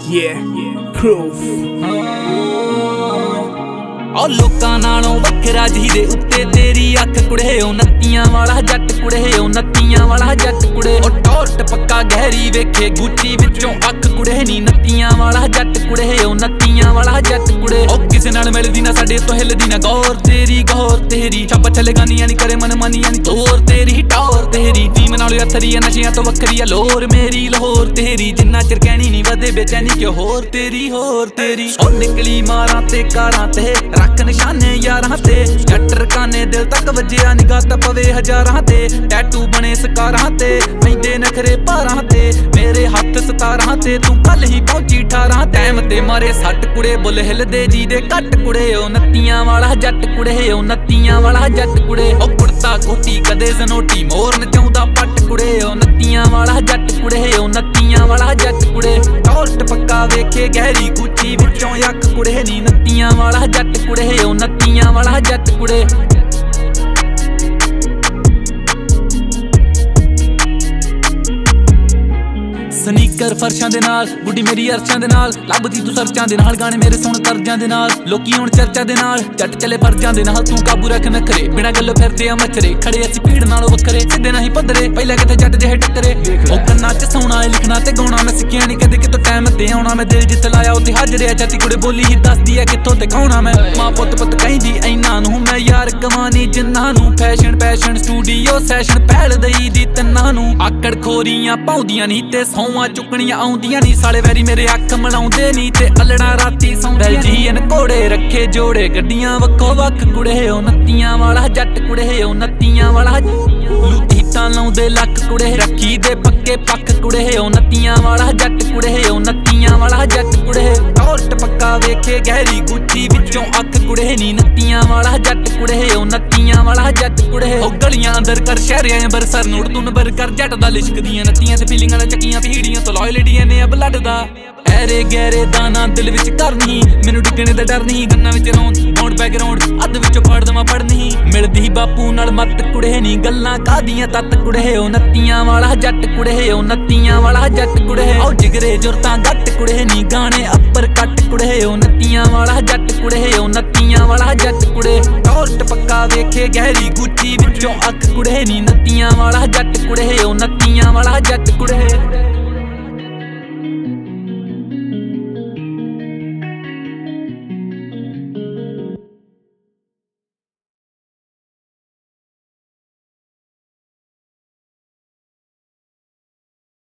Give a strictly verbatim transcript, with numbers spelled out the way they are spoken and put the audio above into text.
Yeah, proof. और लोकां नालों वखरा जी दे उत्ते तेरी अख कुड़े ओ नत्तियां वाला जट कुड़े ओ नत्तियां वाला जट कुड़े ओ टॉर्ट पक्का गहरी वेखे गुच्ची विचों अख कुड़े नी नत्तियां वाला जट कुड़े ओ नत्तियां वाला जट कुड़े ओ किसे नाल मिलदी ना साडे तो हिलदी ना गौर तेरी गौर तेरी छप छलगानियां नी करे मन मानियां नी तोर तेरी टौर तेरी टीम नाल अथरी नशियां तो वखरी लोर मेरी लाहौर तेरी जिन्ना चिर कहनी नी वदे बेचैनी क्यों होर तेरी होर तेरी ओ निकली मारां ते कारां ते रख निशाने यारां ते जट्टर काने दिल तक वज्जिया निगाह ता पवे हजारां ते टैटू बने सकारां ते पैंदे नखरे पारां ते मेरे हत्थ सतारां ते तू कल ही पहुंची ठारां टैम ते मारे सट कुड़े बुल हिलदे जी दे कट कुड़े ओ नत्तियां वाला जट कुड़े ओ नत्तियां वाला जट कुड़े ओ कुड़ता कोटी कदे जनोटी मोर नचाउंदा पट कुड़े ओ नत्तियां वाला जट कुड़े ओ नत्तियां वाला जट कुड़े टॉर्ट पक्का वेखे गहरी गुच्ची विचों अख कुड़े नी नत्तियां वाला जट कुड़े ओ नत्तियां वाला जट कुड़े ਸਨੀਕਰ ਫਰਸ਼ਾਂ ਦੇ ਨਾਲ ਬੁੱਢੀ ਮੇਰੀ ਅਰਸ਼ਾਂ ਦੇ ਨਾਲ ਲੱਭਦੀ ਤੂੰ ਸਰਚਾਂ ਦੇ ਨਾਲ ਗਾਣੇ ਮੇਰੇ ਸੁਣ ਤਰਜਾਂ ਦੇ ਨਾਲ ਲੋਕੀ ਹੁਣ ਚਰਚਾ ਦੇ ਨਾਲ ਜੱਟ ਚਲੇ ਪਰਜਾਂ ਦੇ ਨਾਲ ਤੂੰ ਕਾਬੂ ਰੱਖ ਨਖਰੇ ਬਿਨਾਂ ਗੱਲੋਂ ਫਿਰਦੇ ਆ ਮੱਛਰੇ ਖੜੇ ਅਸੀਂ ਭੀੜ ਨਾਲੋਂ ਵੱਖਰੇ ਸਿੱਧੇ ਨਹੀਂ ਪੱਧਰੇ ਪਹਿਲਾਂ ਕਿਤੇ ਜੱਟ ਜਿਹੇ ਟੱਕਰੇ ਉਹ ਕੰਨਾਂ 'ਚ ਸੌਣਾ ਏ ਲਿਖਣਾ ਤੇ ਗਾਉਣਾ ਮੈਂ ਸਿੱਖਿਆ ਨਹੀਂ ਕਦੇ ਕਿਤੋਂ ਟਾਈਮ ਤੇ ਆਉਣਾ ਮੈਂ ਦਿਲ ਜਿੱਤ ਲਾਇਆ ਉੱਥੇ ਹਾਜ਼ਰ ਆ ਚਾਤੀ ਕੁੜੇ ਬੋਲੀ ਹੀ ਦੱਸਦੀ ਆ ਕਿੱਥੋਂ ਤੇ ਕੌਣਾ ਮੈਂ ਮਾਂ ਪੁੱਤ ਪੁੱਤ ਕਹਿੰਦੀ ਐਨਾਂ ਨੂੰ ਮੈਂ ਯਾਰ ਕਮਾਨੀ ਜਿੰਨਾਂ ਨੂੰ ਫੈਸ਼ਨ ਪੈਸ਼ਨ ਸਟੂਡੀਓ ਸੈਸ਼ਨ ਪਹਿਲ ਦਈ ਦੀ ਤੰਨਾਂ ਨੂੰ ਆਕੜ ਖੋਰੀਆਂ ਪਾਉਂਦੀਆਂ ਨਹੀਂ ਤੇ ਸੌਂਵਾਂ ਚੁੱਕਣੀਆਂ ਆਉਂਦੀਆਂ ਨੀ ਸਾਲੇ ਵੈਰੀ ਮੇਰੇ ਅੱਖ ਮਲਾਉਂਦੇ ਨੀ ਤੇ ਅਲੜਾ ਰਾਤੀ ਸੌਂਦੀਆਂ ਜੀਨ ਘੋੜੇ ਰੱਖੇ ਜੋੜੇ ਗੱਡੀਆਂ ਵੱਖੋ ਵੱਖ ਕੁੜੇ ਉਹ ਨੱਤੀਆਂ ਵਾਲਾ ਜੱਟ ਕੁੜੇ ਉਹ ਨੱਤੀਆਂ ਵਾਲਾ ਲੂਤੀ ਤਾਂ ਲਾਉਂਦੇ ਲੱਖ ਕੁੜੇ ਰੱਖੀ ਦੇ ਪੱਕੇ ਪੱਖ ਕੁੜੇ ਉਹ ਨੱਤੀਆਂ ਵਾਲਾ ਜੱਟ ਕੁੜੇ ਉਹ ਨੱਤੀਆਂ ਵਾਲਾ ਜੱਟ ਕੁੜੇ ਟੌਰਟ ਪੱਕਾ ਵੇਖੇ ਗਹਿਰੀ ਗੁੱਚੀ ਵਿੱਚੋਂ ਅੱਖ ਕੁੜੇ ਨੀ ਨੱਤੀਆਂ ਵਾਲਾ ਜੱਟ ਕੁੜੇ ਉਹ ਨੱਤੀਆਂ ਵਾਲਾ ਜੱਟ ਕੁੜੇ ਉਹ ਗਲੀਆਂ ਅੰਦਰ ਕਰ ਸ਼ਹਿਰਿਆਂ ਅੰਬਰ ਸਰ ਨੋਟ ਤੂੰ ਨੰਬਰ ਕਰ ਜੱਟ ਦਾ ਲਿਸ਼ਕਦੀਆਂ ਨੱਤੀਆਂ ਤੇ ਫੀਲਿੰਗਾਂ ਦਾ ਚੱਕੀਆਂ ਪੀੜੀਆਂ ਤੋਂ ਲਾਇਲਟੀਆਂ ਨੇ ਅਬ ਲੱਡਦਾ ਐਰੇ ਗਹਿਰੇ ਦਾਣਾ ਦਿਲ ਵਿੱਚ ਕਰਨੀ ਮੈਨੂੰ ਡਿੱਗਣੇ ਦਾ ਡਰ ਨਹੀਂ ਗੰਨਾਂ ਵਿੱਚ ਰੌਂਦ ਬੌਂਡ ਬੈਕਗਰਾਉਂਡ ਅੱਧ ਵਿੱਚੋਂ ਫੜ ਦਵਾਂ ਪੜਨੀ ਮਿਲਦੀ ਬਾਪੂ ਨਾਲ ਮੱਤ ਕੁੜੇ ਨੀ ਗੱਲਾਂ ਕਾਦੀਆਂ ਤੱਤ ਕੁੜੇ ਉਹ ਨੱਤੀਆਂ ਵਾਲਾ ਜੱਟ ਕੁੜੇ ਉਹ ਨੱਤੀਆਂ ਵਾਲਾ ਜੱਟ ਕੁੜੇ ਉਹ ਜਿਗਰੇ ਜੁਰਤਾਂ ਗੱਟ ਕੁੜੇ ਨੀ ਗਾਣੇ ਅੱਪਰ ਕੱਟ ਕੁੜੇ ਉਹ ਨੱਤੀਆਂ ਵਾਲਾ ਜੱਟ ਕੁੜੇ ਉਹ ਨੱਤੀਆਂ ਵਾਲਾ ਜੱਟ ਕੁੜੇ ਟੌਰਟ ਪੱਕਾ ਵੇਖੇ ਗਹਿਰੀ ਗੁੱਚੀ ਵਿੱਚੋਂ ਅੱਖ ਕੁੜੇ ਨੀ ਨੱਤੀਆਂ ਵਾਲਾ ਜੱਟ ਕੁੜੇ ਉਹ ਨੱਤੀਆਂ ਵਾਲਾ ਜੱਟ ਕੁੜੇ